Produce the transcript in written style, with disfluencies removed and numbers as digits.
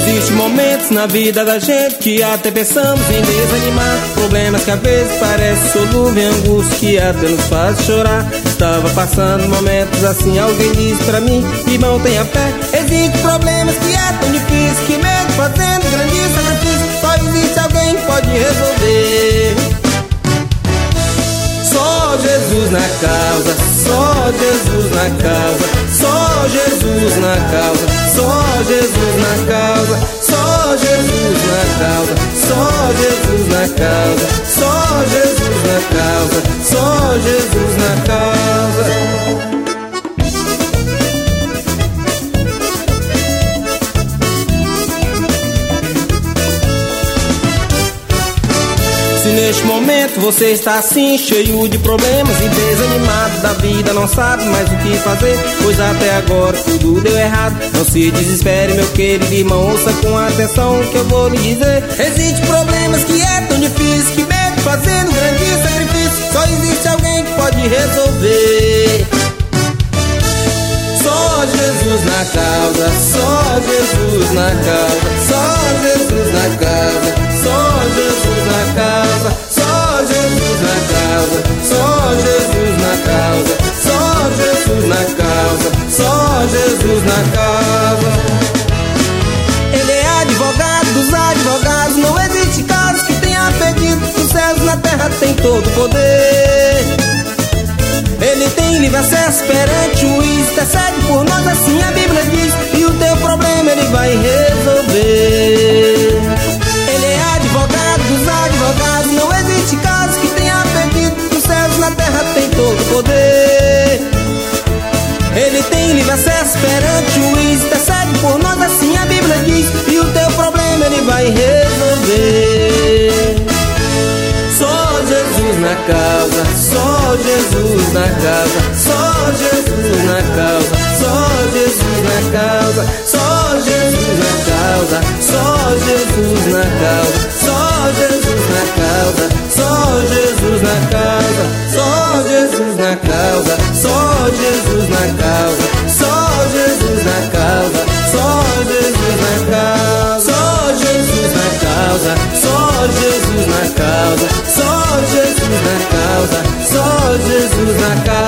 Existem momentos na vida da gente que até pensamos em desanimar. Problemas que às vezes parecem solúvel, angústia que até nos faz chorar. Estava passando momentos assim, alguém disse pra mim: irmão, tenha fé. Existem problemas que é tão difícil que mesmo fazendo grande sacrifício, só existe alguém que pode resolver. Só Jesus na causa, só Jesus na causa, só Jesus na causa, só Jesus na causa, só Jesus na causa, só Jesus na causa, só Jesus na causa, só Jesus na causa. Se neste momento você está assim, cheio de problemas e desanimado da vida, não sabe mais o que fazer, pois até agora tudo deu errado, não se desespere, meu querido irmão, ouça com atenção o que eu vou lhe dizer. Existem problemas que é tão difícil que mesmo fazendo grande sacrifício, só existe alguém que pode resolver. Só Jesus na causa, só Jesus na causa, só Jesus na causa, só Jesus na causa, só Jesus na causa, só Jesus na causa, só Jesus na causa, só Jesus na causa. Ele é advogado dos advogados, não existe caso que tenha perdido. Os céus na terra tem todo o poder. Ele tem livre acesso perante o juiz, intercede por nós, assim a Bíblia diz, e o teu problema ele vai resolver. Ele é advogado dos advogados, não existe caso que tenha perdido. Os céus na terra tem todo o poder. Ele tem livre acesso perante o juiz, intercede por nós, assim a Bíblia diz, e o teu problema ele vai resolver. Só Jesus na causa, só Jesus na causa, só Jesus na causa, só Jesus na causa, só Jesus na causa, só Jesus na causa, só Jesus na causa, só Jesus na causa, só Jesus na causa, só Jesus na causa, só Jesus na causa, só Jesus na causa, só Jesus na causa, só Jesus na causa, só Jesus na causa, só Jesus na causa.